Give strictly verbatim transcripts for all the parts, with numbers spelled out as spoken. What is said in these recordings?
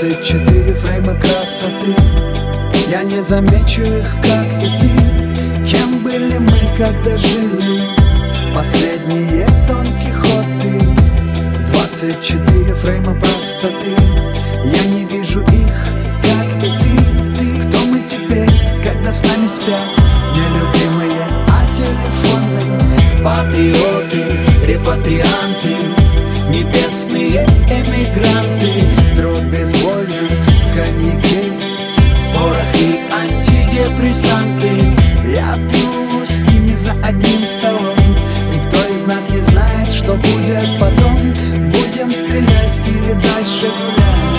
Двадцать четыре фрейма красоты, я не замечу их, как и ты. Кем были мы, когда жили? Последние Дон Кихоты. Двадцать четыре фрейма простоты, я не вижу их, как и ты. Кто мы теперь, когда с нами спят нелюбимые, а телефонные патриоты, репатрианты, небесные эмигранты. Труд безвольно в коньяке, порох и антидепрессанты. Я пью с ними за одним столом. Никто из нас не знает, что будет потом. Будем стрелять или дальше гулять?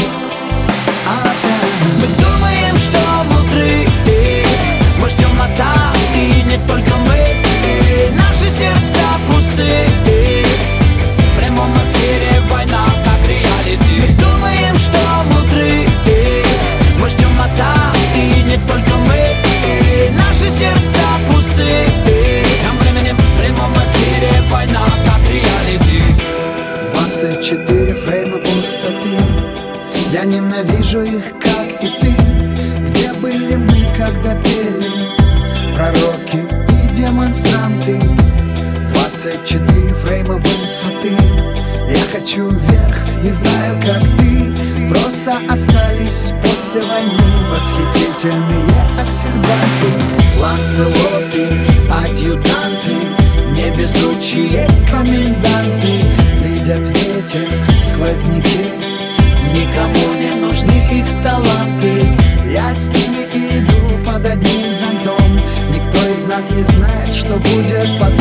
Опять. Мы думаем, что мудры, мы ждем атак, и не только мы. Наши сердца пусты, в прямом эфире война как реалити. Мы думаем, что мудры, мы ждем атак, и не только мы. Наши сердца пусты, тем временем в прямом эфире война как реалити. Двадцать четыре фрейма пустоты, я ненавижу их, как и ты. Где были мы, когда пели пророки и демонстранты? Двадцать четыре фрейма высоты, я хочу вверх, не знаю, как ты. Просто остались после войны восхитительные аксельбанты, ланцелоты, адъютанты, невезучие коменданты. Видят ветер, сквозняки, никому не нужны их таланты. Я с ними иду под одним зонтом. Никто из нас не знает, что будет потом.